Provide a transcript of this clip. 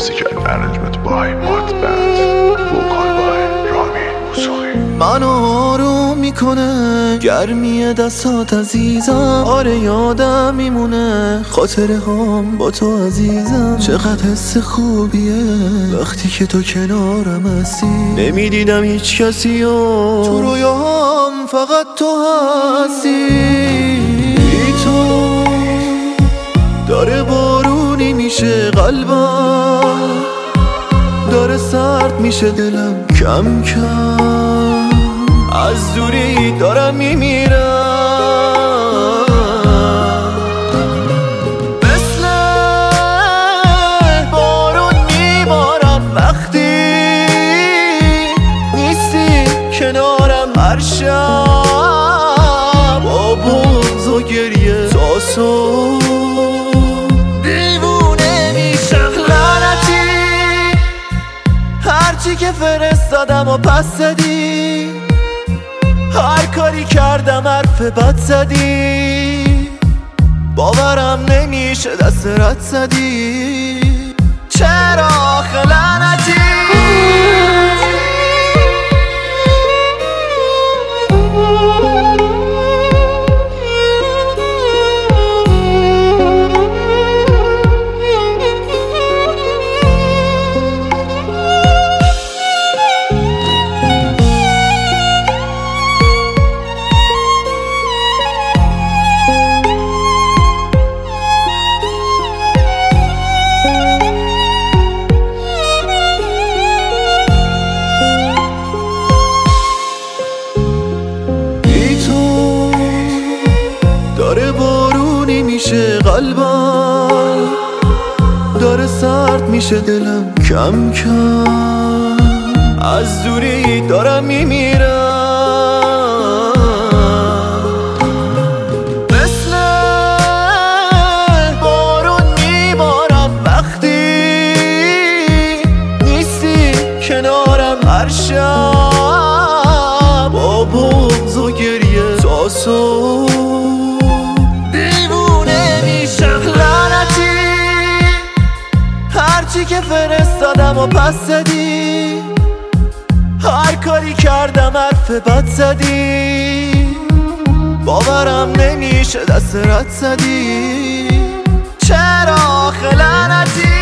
Music and arrangement by Mott Band. Vocal by Rami Musawi. منو آروم میکنه گرمی دستات عزیزم. آره یادم میمونه خاطره هم با تو عزیزم. چقدر حس خوبیه وقتی که تو کنارم هستی. نمیدیدم هیچ کسی و تو رویاهام فقط تو هستی. بی تو داره بارونی میشه قلبم، داره سرد میشه دلم کم کم. از دوری دارم میمیرم، مثل بارون میبارم وقتی نیستی کنارم. هر شب با بغض و گریه تا صبح دیوونه میشم. لعنتی هرچی که فرستادم و پس زدی، هر کاری کردم حرف بد زدی. باورم نمیشه دست رد زدی. چرا آخه لعنتی؟ داره بارونی میشه قلبم، داره سرد میشه دلم کم کم. از دوری دارم میمیرم، مثل بارون میبارم وقتی نیستی کنارم. هر شب با بغض و گریه تا صبح هرچی که فرستادم و پس زدی، هر کاری کردم حرف بد زدی. باورم نمیشه دست رد زدی. چرا آخه لعنتی؟